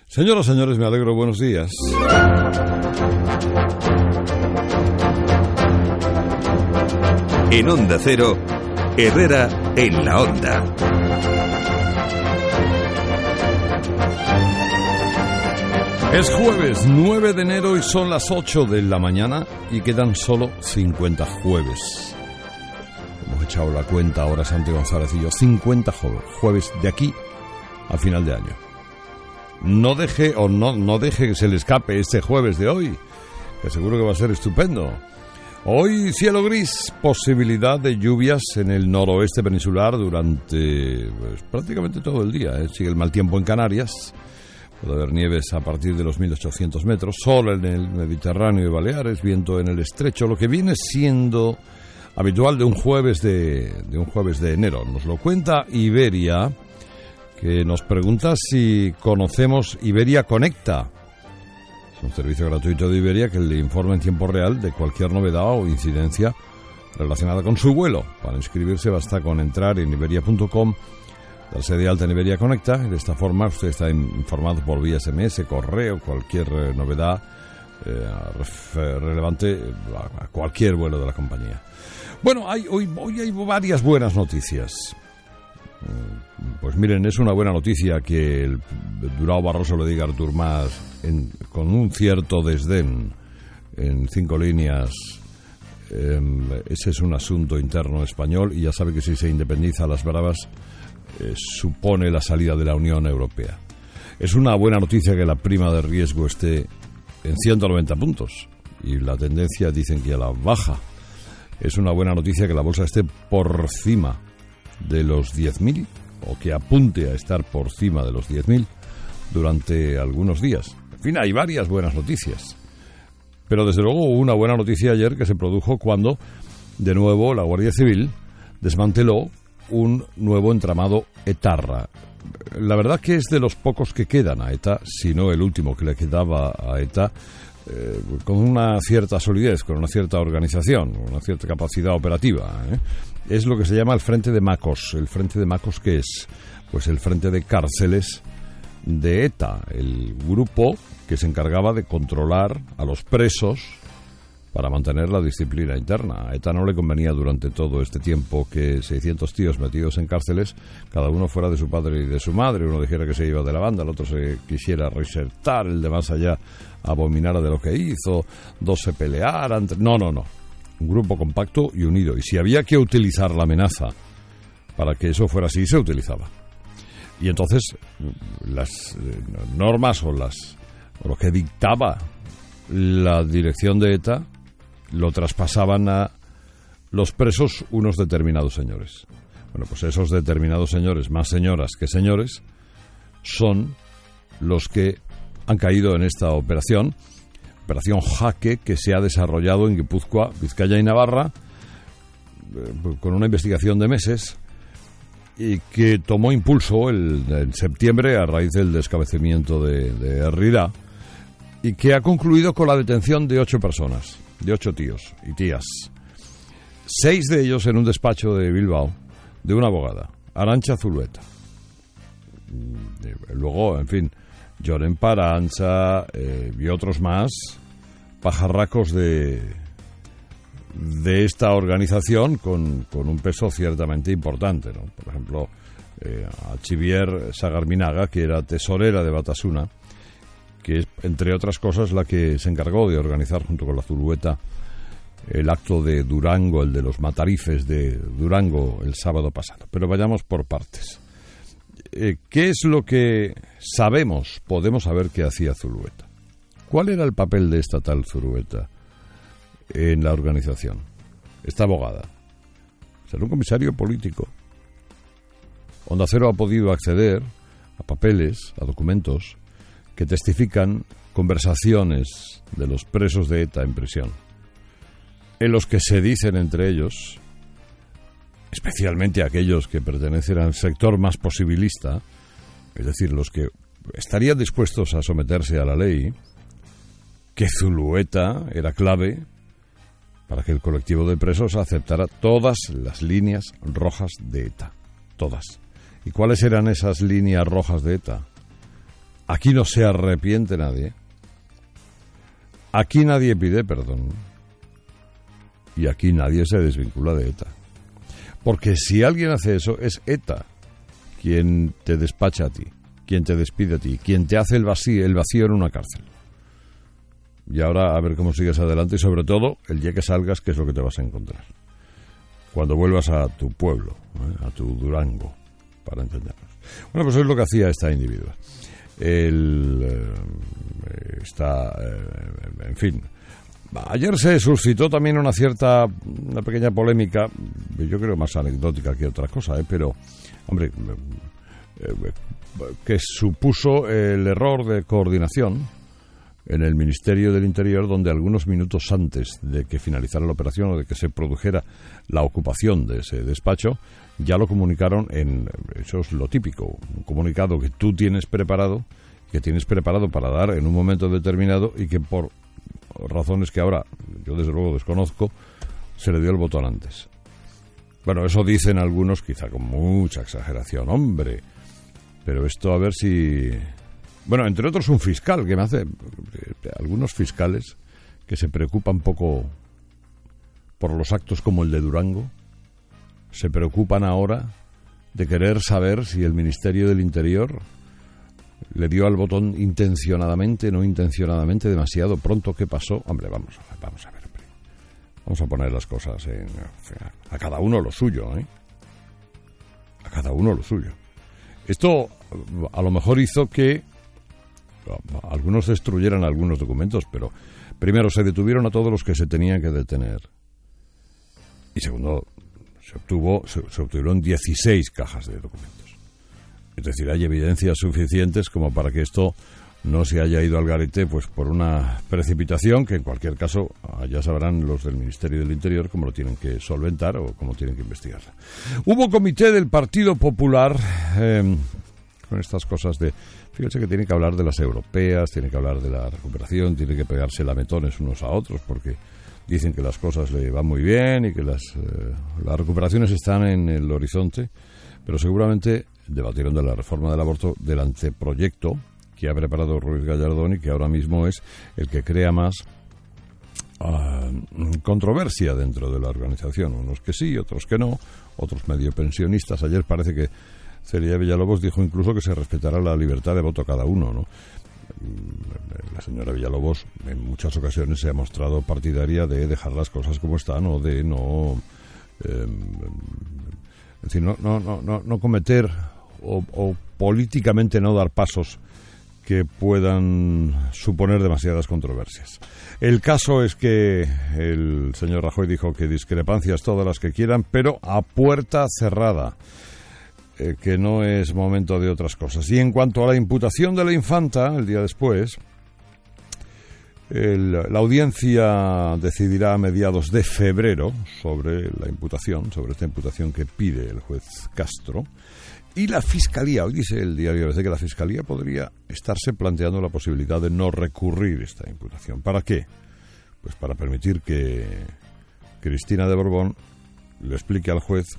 Señoras, señores, me alegro, buenos días. En Onda Cero, Herrera en la Onda. Es jueves 9 de enero y son las 8 de la mañana y quedan solo 50 jueves. Hemos echado la cuenta ahora, Santi González y yo, 50 jueves de aquí a final de año. No deje que se le escape este jueves de hoy, que seguro que va a ser estupendo. Hoy cielo gris, posibilidad de lluvias en el noroeste peninsular durante prácticamente todo el día. Sigue el mal tiempo en Canarias, puede haber nieves a partir de los 1800 metros, sol en el Mediterráneo y Baleares, viento en el estrecho, lo que viene siendo habitual de un jueves de enero. Nos lo cuenta Iberia, que nos pregunta si conocemos Iberia Conecta. Es un servicio gratuito de Iberia que le informa en tiempo real de cualquier novedad o incidencia relacionada con su vuelo. Para inscribirse basta con entrar en iberia.com, darse de alta en Iberia Conecta. De esta forma usted está informado por vía SMS, correo, cualquier novedad relevante a cualquier vuelo de la compañía. Bueno, hoy hay varias buenas noticias. Pues miren, es una buena noticia que el Durão Barroso le diga a Artur Mas con un cierto desdén en 5 líneas. Ese es un asunto interno español y ya sabe que si se independiza a las bravas supone la salida de la Unión Europea. Es una buena noticia que la prima de riesgo esté en 190 puntos y la tendencia dicen que a la baja. Es una buena noticia que la bolsa esté por cima de los 10.000 o que apunte a estar por cima de los 10.000 durante algunos días. En fin, hay varias buenas noticias. Pero desde luego hubo una buena noticia ayer que se produjo cuando de nuevo la Guardia Civil desmanteló un nuevo entramado etarra. La verdad que es de los pocos que quedan a ETA, si no el último que le quedaba a ETA, con una cierta solidez, con una cierta organización, una cierta capacidad operativa. Es lo que se llama el Frente de Macos. ¿El Frente de Macos qué es? Pues el Frente de Cárceles de ETA, el grupo que se encargaba de controlar a los presos para mantener la disciplina interna. A ETA no le convenía durante todo este tiempo que 600 tíos metidos en cárceles, cada uno fuera de su padre y de su madre. Uno dijera que se iba de la banda, el otro se quisiera reinsertar, el de más allá abominara de lo que hizo, dos se pelearan. No. Un grupo compacto y unido. Y si había que utilizar la amenaza para que eso fuera así, se utilizaba. Y entonces las normas o lo que dictaba la dirección de ETA lo traspasaban a los presos unos determinados señores. Bueno, pues esos determinados señores, más señoras que señores, son los que han caído en esta operación Jaque, que se ha desarrollado en Guipúzcoa, Vizcaya y Navarra, con una investigación de meses y que tomó impulso en septiembre a raíz del descabecimiento de Herrera y que ha concluido con la detención de 8 personas, de 8 tíos y tías. 6 de ellos en un despacho de Bilbao, de una abogada, Arantxa Zulueta. Luego, en fin, Lloren Parancha y otros más, pajarracos de esta organización con un peso ciertamente importante, ¿no? Por ejemplo, Archivier Sagarminaga, que era tesorera de Batasuna, que es, entre otras cosas, la que se encargó de organizar junto con la Zulueta el acto de Durango, el de los matarifes de Durango el sábado pasado. Pero vayamos por partes. ¿Qué es lo que sabemos, podemos saber que hacía Zulueta? ¿Cuál era el papel de esta tal Zulueta en la organización? Esta abogada. Era un comisario político. Onda Cero ha podido acceder a papeles, a documentos que testifican conversaciones de los presos de ETA en prisión, en los que se dicen entre ellos, especialmente aquellos que pertenecen al sector más posibilista, es decir, los que estarían dispuestos a someterse a la ley, que Zulueta era clave para que el colectivo de presos aceptara todas las líneas rojas de ETA. Todas. ¿Y cuáles eran esas líneas rojas de ETA? Aquí no se arrepiente nadie. Aquí nadie pide perdón. Y aquí nadie se desvincula de ETA. Porque si alguien hace eso, es ETA quien te despacha a ti, quien te despide a ti, quien te hace el vacío en una cárcel. Y ahora a ver cómo sigues adelante y sobre todo el día que salgas, qué es lo que te vas a encontrar. Cuando vuelvas a tu pueblo, a tu Durango, para entendernos. Bueno, pues eso es lo que hacía esta individua. En fin, ayer se suscitó también una pequeña polémica, yo creo más anecdótica que otra cosa, pero, hombre, que supuso el error de coordinación en el Ministerio del Interior, donde algunos minutos antes de que finalizara la operación o de que se produjera la ocupación de ese despacho, ya lo comunicaron eso es lo típico, un comunicado que tú tienes preparado para dar en un momento determinado y que por razones que ahora yo desde luego desconozco, se le dio el botón antes. Bueno, eso dicen algunos, quizá con mucha exageración, hombre, pero esto a ver si... Bueno, entre otros un fiscal que me hace... Algunos fiscales que se preocupan poco por los actos como el de Durango, se preocupan ahora de querer saber si el Ministerio del Interior le dio al botón intencionadamente, no intencionadamente, demasiado pronto. ¿Qué pasó? Hombre, vamos a ver. Hombre. Vamos a poner las cosas a cada uno lo suyo, ¿eh? A cada uno lo suyo. Esto a lo mejor hizo que algunos destruyeran algunos documentos, pero primero se detuvieron a todos los que se tenían que detener. Y segundo, se obtuvieron 16 cajas de documentos. Es decir, hay evidencias suficientes como para que esto no se haya ido al garete pues por una precipitación que en cualquier caso ya sabrán los del Ministerio del Interior cómo lo tienen que solventar o cómo tienen que investigar. Hubo comité del Partido Popular con estas cosas de... Fíjense que tienen que hablar de las europeas, tienen que hablar de la recuperación, tienen que pegarse lametones unos a otros porque dicen que las cosas le van muy bien y que las recuperaciones están en el horizonte, pero seguramente debatieron de la reforma del aborto, del anteproyecto que ha preparado Ruiz Gallardón y que ahora mismo es el que crea más controversia dentro de la organización. Unos que sí, otros que no, otros medio pensionistas. Ayer parece que Celia Villalobos dijo incluso que se respetará la libertad de voto a cada uno, ¿no? La señora Villalobos en muchas ocasiones se ha mostrado partidaria de dejar las cosas como están o de no no cometer o políticamente no dar pasos que puedan suponer demasiadas controversias. El caso es que el señor Rajoy dijo que discrepancias todas las que quieran, pero a puerta cerrada, que no es momento de otras cosas. Y en cuanto a la imputación de la infanta, el día después, la audiencia decidirá a mediados de febrero sobre esta imputación que pide el juez Castro. Y la Fiscalía, hoy dice el diario ABC que la Fiscalía podría estarse planteando la posibilidad de no recurrir esta imputación. ¿Para qué? Pues para permitir que Cristina de Borbón le explique al juez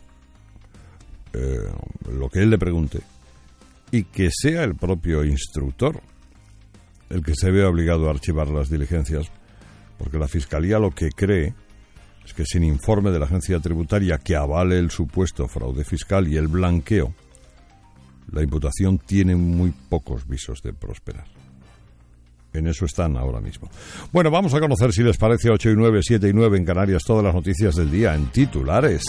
lo que él le pregunte y que sea el propio instructor el que se vea obligado a archivar las diligencias, porque la Fiscalía lo que cree es que sin informe de la agencia tributaria que avale el supuesto fraude fiscal y el blanqueo, la imputación tiene muy pocos visos de prosperar. En eso están ahora mismo. Bueno, vamos a conocer, si les parece, 8 y 9, 7 y 9 en Canarias, todas las noticias del día en titulares.